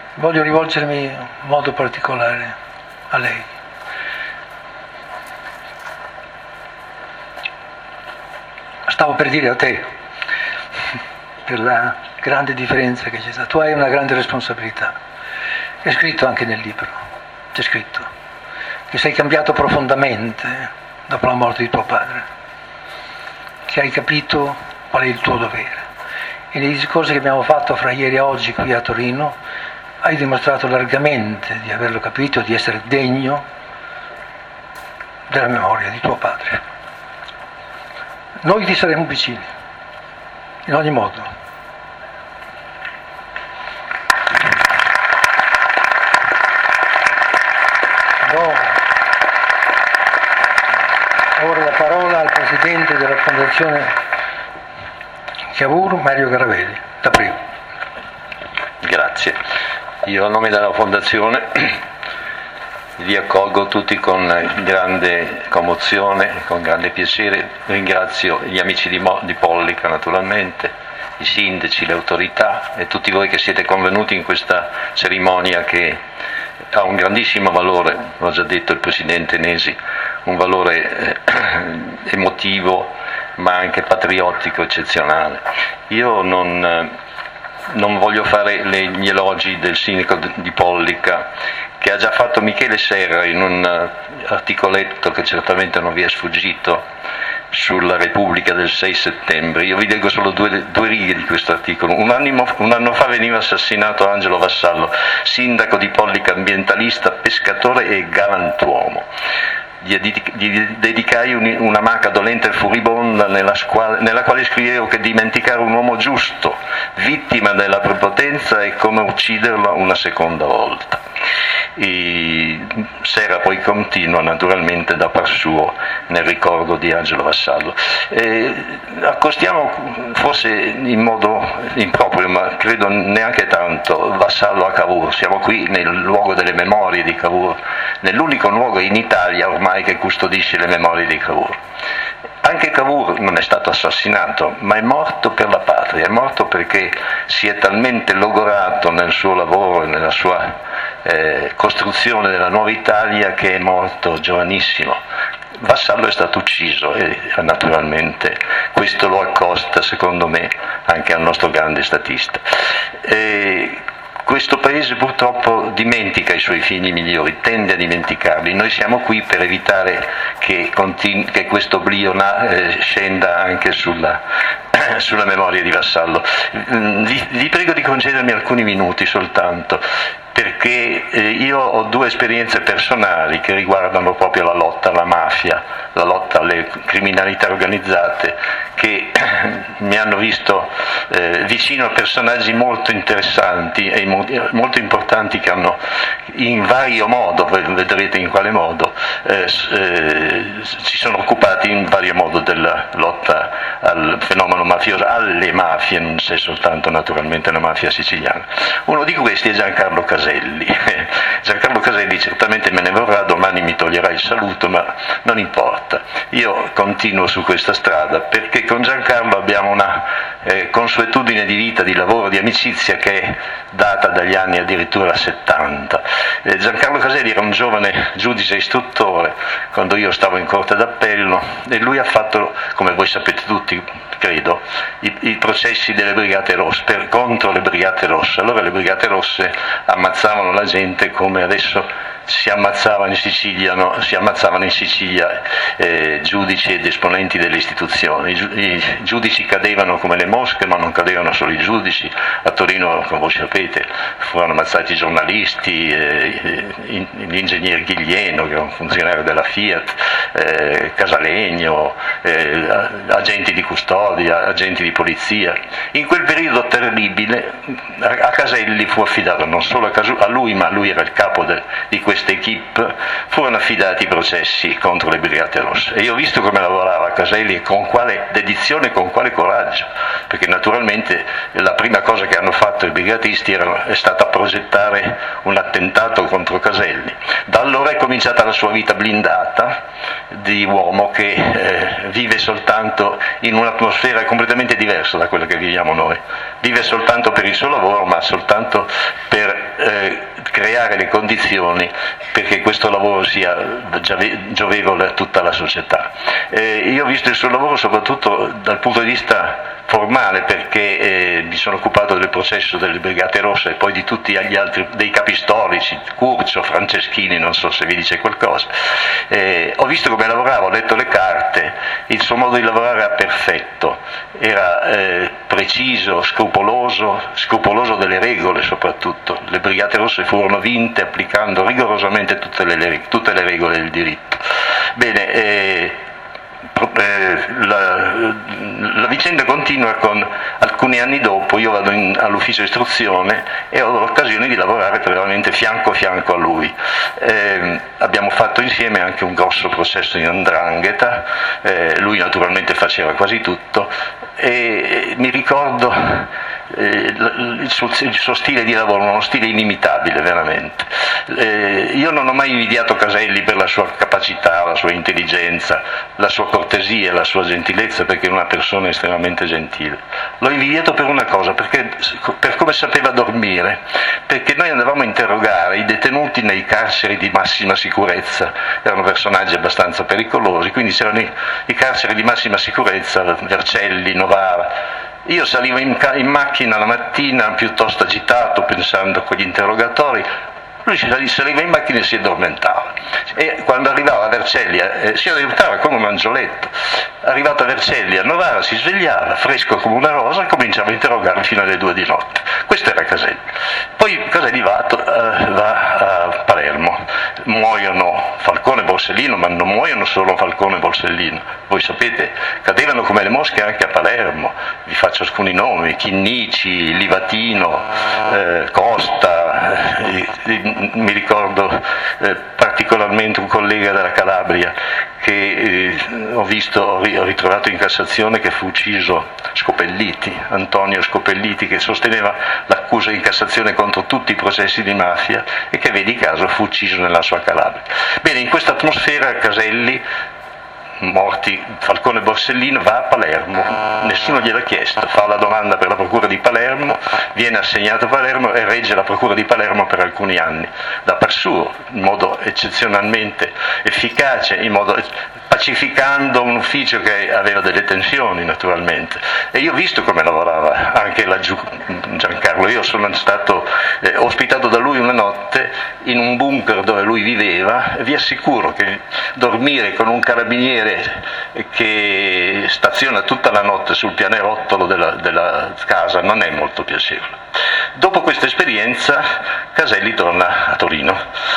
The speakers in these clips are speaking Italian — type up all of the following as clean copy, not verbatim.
voglio rivolgermi in modo particolare a lei. Stavo per dire a te, per la grande differenza che c'è stata. Tu hai una grande responsabilità. È scritto anche nel libro, c'è scritto che sei cambiato profondamente dopo la morte di tuo padre, che hai capito qual è il tuo dovere. E nei discorsi che abbiamo fatto fra ieri e oggi qui a Torino hai dimostrato largamente di averlo capito, di essere degno della memoria di tuo padre. Noi ti saremo vicini, in ogni modo. Do ora la parola al Presidente della Fondazione Cavour, Mario Garavelli. Da primo. Grazie. Io a nome della Fondazione vi accolgo tutti con grande commozione, con grande piacere. Ringrazio gli amici di Pollica naturalmente, i sindaci, le autorità e tutti voi che siete convenuti in questa cerimonia che ha un grandissimo valore, l'ha già detto il Presidente Nesi, un valore emotivo ma anche patriottico eccezionale. Io non voglio fare gli elogi del sindaco di Pollica, che ha già fatto Michele Serra in un articoletto che certamente non vi è sfuggito sulla Repubblica del 6 settembre. Io vi leggo solo due righe di questo articolo. Un anno fa veniva assassinato Angelo Vassallo, sindaco di Pollica, ambientalista, pescatore e galantuomo. Gli dedicai una maca dolente e furibonda nella quale scrivevo che dimenticare un uomo giusto, vittima della prepotenza, è come ucciderlo una seconda volta. E Serra poi continua naturalmente da par suo nel ricordo di Angelo Vassallo. Accostiamo forse in modo improprio, ma credo neanche tanto, Vassallo a Cavour. Siamo qui nel luogo delle memorie di Cavour, nell'unico luogo in Italia ormai che custodisce le memorie di Cavour. Anche Cavour non è stato assassinato, ma è morto per la patria, è morto perché si è talmente logorato nel suo lavoro e nella sua costruzione della nuova Italia che è morto giovanissimo. Vassallo è stato ucciso e naturalmente questo lo accosta, secondo me, anche al nostro grande statista. Questo paese purtroppo dimentica i suoi figli migliori, tende a dimenticarli. Noi siamo qui per evitare che questo oblio scenda anche sulla memoria di Vassallo. Vi prego di concedermi alcuni minuti soltanto, perché io ho due esperienze personali che riguardano proprio la lotta alla mafia, la lotta alle criminalità organizzate, che mi hanno visto vicino a personaggi molto interessanti e molto importanti che hanno in vario modo, vedrete in quale modo, si sono occupati in vario modo della lotta al fenomeno mafioso, alle mafie, non c'è soltanto naturalmente la mafia siciliana. Uno di questi è Giancarlo Caselli. Giancarlo Caselli certamente me ne vorrà, domani mi toglierà il saluto, ma non importa. Io continuo su questa strada perché con Giancarlo abbiamo una consuetudine di vita, di lavoro, di amicizia che è data dagli anni addirittura 70. Giancarlo Caselli era un giovane giudice istruttore quando io stavo in corte d'appello e lui ha fatto, come voi sapete tutti, credo, i processi delle Brigate Rosse, contro le Brigate Rosse. Allora le Brigate Rosse ammazzavano la gente come adesso si ammazzavano in Sicilia giudici ed esponenti delle istituzioni. I giudici cadevano come le mosche, ma non cadevano solo i giudici. A Torino, come voi sapete, furono ammazzati i giornalisti, l'ingegnere Ghiglieno, che era un funzionario della Fiat, Casalegno, agenti di custodia, agenti di polizia. In quel periodo terribile a Caselli fu affidato, non solo a lui, ma lui era il capo di questa equipe, furono affidati i processi contro le Brigate Rosse. E io ho visto come lavorava Caselli e con quale dedizione e con quale coraggio, perché naturalmente la prima cosa che hanno fatto i brigatisti è stata progettare un attentato contro Caselli. Da allora è cominciata la sua vita blindata di uomo che vive soltanto in un'atmosfera completamente diversa da quella che viviamo noi. Vive soltanto per il suo lavoro, ma soltanto per creare le condizioni perché questo lavoro sia giovevole a tutta la società. Io ho visto il suo lavoro soprattutto dal punto di vista formale, perché mi sono occupato del processo delle Brigate Rosse e poi di tutti gli altri, dei capi storici, Curcio, Franceschini, non so se vi dice qualcosa. Ho visto come lavorava, ho letto le carte, il suo modo di lavorare era perfetto, era preciso, scrupoloso delle regole soprattutto. Le Brigate Rosse furono vinte applicando rigorosamente tutte le regole del diritto. Bene, la vicenda continua con alcuni anni dopo, io vado all'ufficio istruzione e ho l'occasione di lavorare veramente fianco a fianco a lui. Abbiamo fatto insieme anche un grosso processo in 'ndrangheta, lui naturalmente faceva quasi tutto e mi ricordo il suo stile di lavoro, uno stile inimitabile veramente. Io non ho mai invidiato Caselli per la sua capacità, la sua intelligenza, la sua cortesia, la sua gentilezza, perché è una persona estremamente gentile. L'ho invidiato per una cosa, per come sapeva dormire, perché noi andavamo a interrogare i detenuti nei carceri di massima sicurezza, erano personaggi abbastanza pericolosi, quindi c'erano i carceri di massima sicurezza, Vercelli, Novara. Io salivo in macchina la mattina piuttosto agitato, pensando con gli interrogatori, lui saliva in macchina e si addormentava. E quando arrivava a Vercelli si addormentava come un angioletto. Arrivato a Vercelli a Novara si svegliava, fresco come una rosa, e cominciava a interrogarlo fino alle 2 di notte. Questo era Caselli. Poi Caselli va a Palermo. Muoiono Falcone e Borsellino, ma non muoiono solo Falcone e Borsellino. Voi sapete, cadevano come le mosche anche a Palermo. Vi faccio alcuni nomi: Chinnici, Livatino, Costa. Mi ricordo particolarmente un collega della Calabria che ho ritrovato in Cassazione, che fu ucciso, Scopelliti, Antonio Scopelliti, che sosteneva l'accusa in Cassazione contro tutti i processi di mafia e che, vedi caso, fu ucciso nella sua Calabria. Bene, in questa atmosfera Caselli, morti Falcone e Borsellino, va a Palermo, nessuno gliel'ha chiesto, fa la domanda per la procura di Palermo, viene assegnato a Palermo e regge la procura di Palermo per alcuni anni, da par suo, in modo eccezionalmente efficace, pacificando un ufficio che aveva delle tensioni naturalmente. E io ho visto come lavorava anche laggiù Giancarlo. Io sono stato ospitato da lui una notte in un bunker dove lui viveva e vi assicuro che dormire con un carabiniere che staziona tutta la notte sul pianerottolo della casa non è molto piacevole. Dopo questa esperienza Caselli torna a Torino.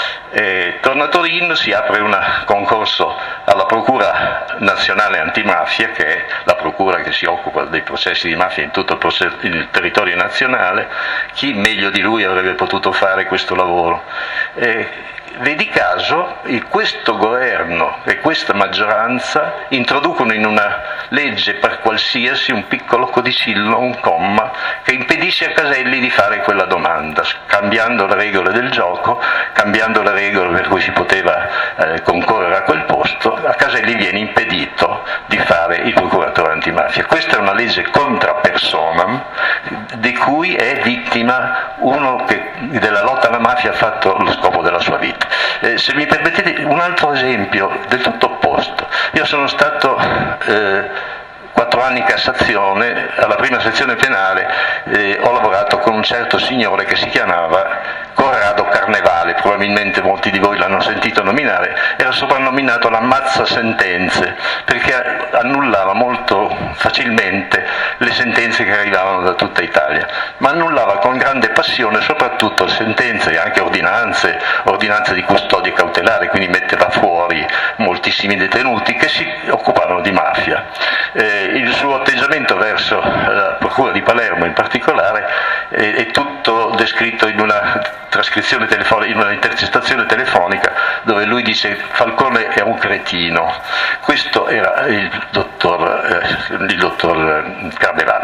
Si apre un concorso alla Procura Nazionale Antimafia, che è la procura che si occupa dei processi di mafia in tutto il territorio nazionale. Chi meglio di lui avrebbe potuto fare questo lavoro? Vedi caso, questo governo e questa maggioranza introducono in una legge per qualsiasi un piccolo codicillo, un comma, che impedisce a Caselli di fare quella domanda, cambiando le regole del gioco, cambiando le regole per cui si poteva concorrere a quel posto. A Caselli viene impedito di fare il procuratore antimafia. Questa è una legge contra personam, di cui è vittima uno che della lotta alla mafia ha fatto lo scopo della sua vita. Se mi permettete un altro esempio del tutto opposto: io sono stato 4 anni in Cassazione, alla prima sezione penale ho lavorato con un certo signore che si chiamava Corrado Carnevale, probabilmente molti di voi l'hanno sentito nominare, era soprannominato l'ammazza sentenze, perché annullava molto facilmente le sentenze che arrivavano da tutta Italia, ma annullava con grande passione soprattutto sentenze e anche ordinanze di custodia cautelare, quindi metteva fuori moltissimi detenuti che si occupavano di mafia. Il suo atteggiamento verso la procura di Palermo in particolare è tutto descritto in una trascrizione telefonica, in una intercettazione telefonica, dove lui dice: Falcone è un cretino. Questo era il dottor Carnevale.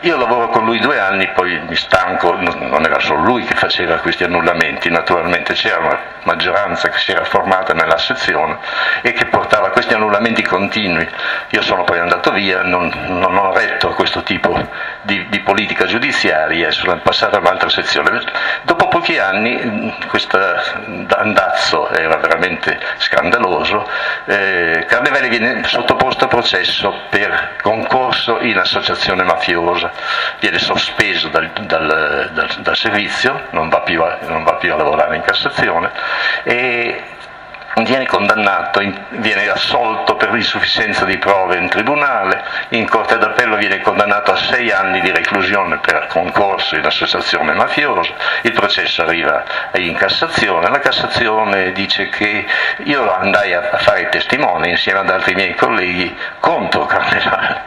Io lavoro con lui 2 anni, poi mi stanco, non era solo lui che faceva questi annullamenti, naturalmente c'era una maggioranza che si era formata nella sezione e che portava questi annullamenti continui. Io sono poi andato via, non ho retto a questo tipo di politica giudiziaria e sono passato a un'altra sezione. Dopo pochi anni questo andazzo era veramente scandaloso, Carnevale viene sottoposto a processo per concorso in associazione mafiosa, viene sospeso dal servizio, non va più a lavorare in Cassazione e viene condannato, viene assolto per insufficienza di prove in tribunale, in Corte d'Appello viene condannato a 6 anni di reclusione per concorso in associazione mafiosa, il processo arriva in Cassazione, la Cassazione dice che io andai a fare testimone insieme ad altri miei colleghi contro Carnevale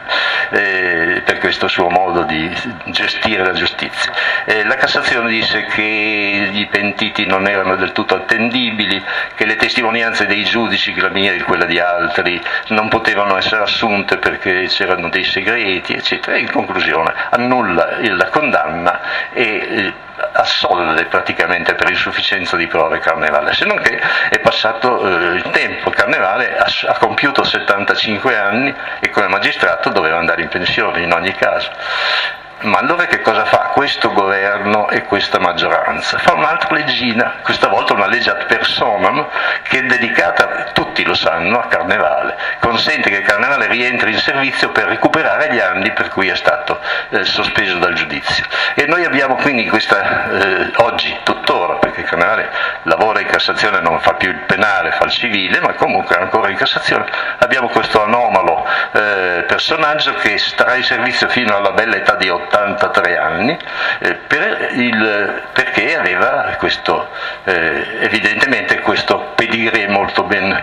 per questo suo modo di gestire la giustizia. La Cassazione disse che i pentiti non erano del tutto attendibili, che le testimonianze dei giudici, che la mia e quella di altri, non potevano essere assunte perché c'erano dei segreti, eccetera. E in conclusione annulla la condanna e assolve praticamente per insufficienza di prove Carnevale, se non che è passato il tempo. Carnevale ha compiuto 75 anni e come magistrato doveva andare in pensione in ogni caso. Ma allora che cosa fa questo governo e questa maggioranza? Fa un'altra leggina, questa volta una legge ad personam che è dedicata, tutti lo sanno, a Carnevale. Consente che Carnevale rientri in servizio per recuperare gli anni per cui è stato sospeso dal giudizio. E noi abbiamo quindi questa, oggi, tuttora, perché Carnevale lavora in Cassazione, non fa più il penale, fa il civile, ma comunque ancora in Cassazione, abbiamo questo anomalo personaggio che starà in servizio fino alla bella età di 83 anni perché aveva questo, evidentemente questo pedigree molto ben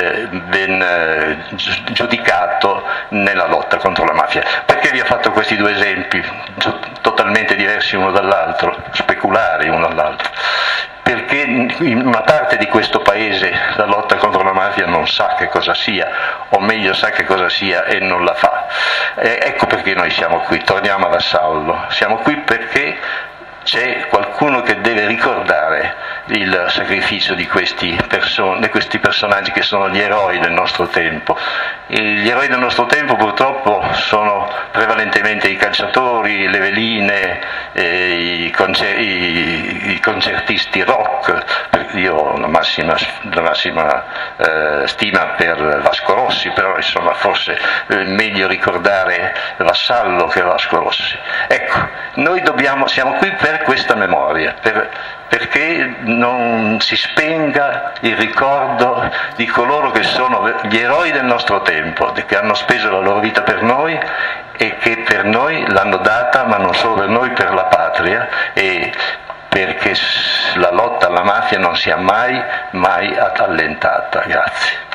giudicato nella lotta contro la mafia. Perché vi ho fatto questi 2 esempi totalmente diversi uno dall'altro, speculari uno dall'altro? Perché in una parte di questo paese la lotta contro la mafia non sa che cosa sia, o meglio sa che cosa sia e non la fa. Ecco perché noi siamo qui, torniamo a Vassallo, siamo qui perché c'è qualcuno che deve ricordare il sacrificio di questi personaggi che sono gli eroi del nostro tempo. Gli eroi del nostro tempo purtroppo sono prevalentemente i calciatori, le veline, i concertisti rock. Io ho la massima stima per Vasco Rossi, però insomma forse è meglio ricordare Vassallo che Vasco Rossi. Ecco, noi siamo qui per questa memoria, perché non si spenga il ricordo di coloro che sono gli eroi del nostro tempo, che hanno speso la loro vita per noi e che per noi l'hanno data, ma non solo per noi, per la patria, e perché la lotta alla mafia non sia mai allentata. Grazie.